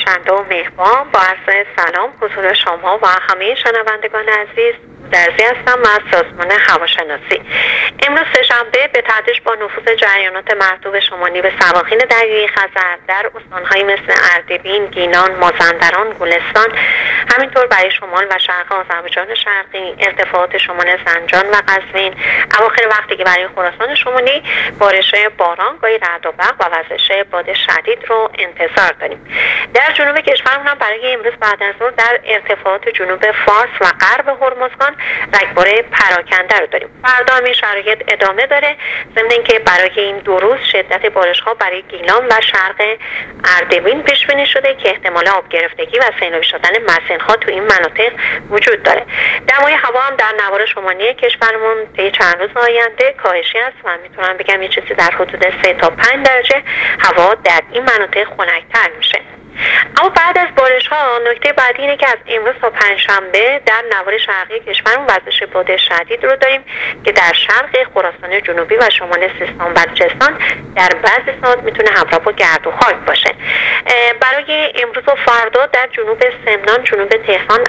دوشنبه و مهربان. با عرض سلام حضور شما و همه شنوندگان عزیز. درزی هستم از سازمان هواشناسی. امروز سه‌شنبه به تدریج با نفوذ جریانات مرطوب شمالی به سواحل دریای خزر در استان‌هایی مثل اردبیل، گیلان، مازندران، گلستان، همینطور برای شمال و شرق آذربایجان شرقی، ارتفاعات شمال زنجان و قزوین، اواخر وقتی که برای خراسان شمالی بارش‌های باران، گاهی رعد و برق و وزش باد شدید رو انتظار داریم. در جنوب کشورمون هم برای امروز بعد از ظهر در ارتفاعات جنوب فارس و غرب هرمزگان رگبار پراکنده رو داریم. فردا هم این شرایط ادامه داره، ضمن اینکه برای این 2 روز شدت بارش‌ها برای گیلان و شرق اردبیل پیش بینی شده که احتمال آب گرفتگی و سیلابی شدن مسیرها تو این مناطق وجود داره. دمای هوا هم در نوار شمالی کشورمون طی چند روز آینده کاهشی است و میتونم بگم یه چیزی در حدود 3 تا 5 درجه هوا در این مناطق خنک‌تر میشه. اما بعد از بارش ها نکته بعدی اینه که از امروز تا پنجشنبه در نوار شرقی کشورمون وزش باد شدید رو داریم که در شرق خراسان جنوبی و شمال سیستان و بلوچستان در بعضی ساعات میتونه همراه با گرد و خاک باشه. برای امروز و فردا در جنوب سمنان، جنوب تهران،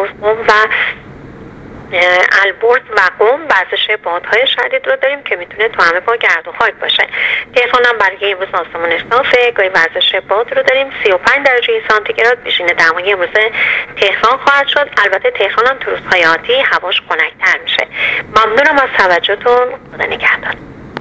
البرز و قم وزش بادهای شدید رو داریم که میتونه تو همه با گرد و خاک باشه. تهران هم برای امروز آسمانش صافه، گاهی وزش باد رو داریم. 35 درجه سانتیگراد پیشین دمای امروز تهران خواهد شد. البته تهران هم تو روزهای آتی هواش خنک‌تر میشه. ممنونم از توجهتون. خدا نگهدار.